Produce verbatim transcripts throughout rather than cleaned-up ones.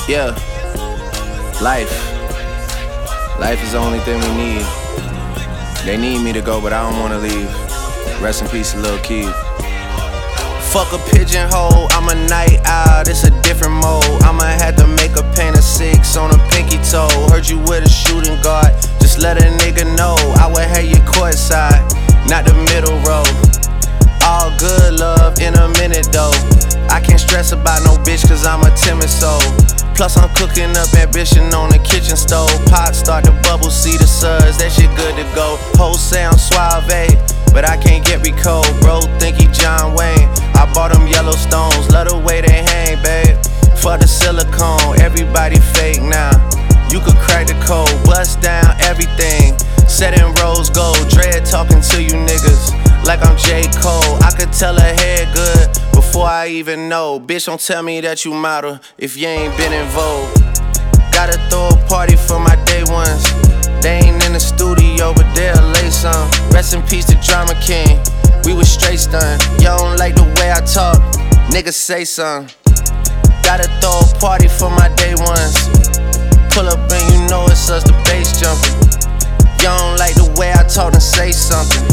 Yeah, life. Life is the only thing we need. They need me to go, but I don't wanna leave. Rest in peace, Lil Keith. Fuck a pigeonhole, I'm a night owl, it's a different mode. I'ma have to make a paint of six on a pinky toe. Heard you with a shooting guard, just let a nigga know. I would have you courtside, not the middle row. All good love in a minute though. I can't stress about no bitch cause I'm a timid soul. Plus I'm cooking up ambition on the kitchen stove. Pot start to bubble, see the suds, that shit good to go. Whole sound suave, but I can't get me cold. Bro think he John Wayne, I bought them Yellowstones. Love the way they hang, babe. For the silicone, everybody fake now. You could crack the code, bust down everything. Set in rose gold, dread talking to you niggas like I'm J. Cole. I could tell her head good before I even know. Bitch, don't tell me that you model if you ain't been in vogue. Gotta throw a party for my day ones. They ain't in the studio, but they'll lay some. Rest in peace to Drama King, we was straight stunned. Y'all don't like the way I talk, niggas say something. Gotta throw a party for my day ones. Pull up and you know it's us, the bass jumping. Y'all don't like the way I talk, and say something.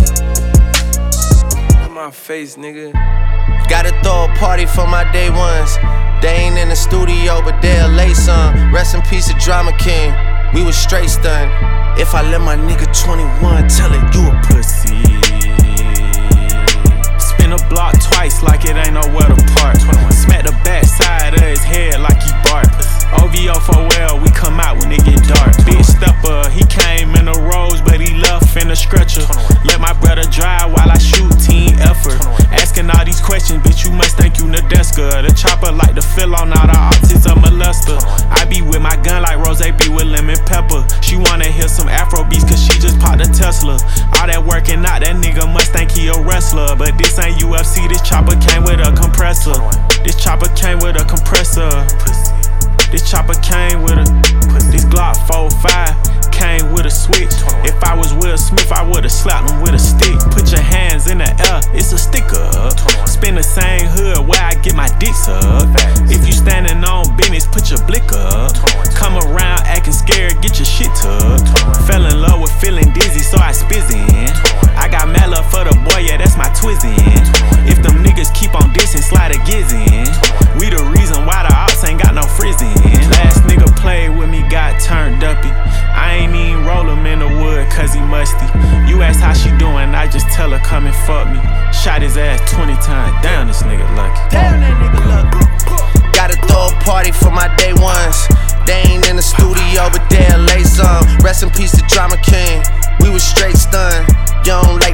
My face, nigga. Gotta throw a party for my day ones. They ain't in the studio, but they'll lay some. Rest in peace to Drama King, we was straight stunned. If I let my nigga twenty-one tell it, you a pussy. Spin a block twice like it ain't nowhere to park. Smack the back side of his head like he bark. O V O four L, we come out when it get dark. Big stepper, he came in a rose, but he left in a stretcher. Let my brother drive while I shoot, team effort. Asking all these questions, bitch, you must think you Nadeska. The chopper like to fill on all the optics of molester. I be with my gun like Rose be with lemon pepper. She wanna hear some Afro beats cause she just popped a Tesla. All that working out, that nigga must think he a wrestler. But this ain't U F C, this chopper came with a compressor. This chopper came with a compressor. This chopper came with a, this Glock four five came with a switch. If I was Will Smith, I would've slapped him with a stick. Put your hands in the air, it's a sticker up. Spin the same hood where I get my dicks up. If you standing on business, put your blick up. Come around acting scared, get your shit tucked. Fell in love with feeling dizzy, so I spizzin'. I got mad love for the boy, yeah, that's my twizzin'. If them niggas keep on dissing, slide a gizzin'. We the reason why the ops ain't got no frizzin'. Last nigga played with me, got turned uppy. I ain't even roll him in the wood cause he musty. You ask how she doing, I just tell her come and fuck me. Shot his ass twenty times, damn this nigga lucky. Damn that nigga lucky. Gotta throw a party for my day ones. They ain't in the studio, but they'll lay some. Rest in peace to Drama King, we was straight stunned. You don't like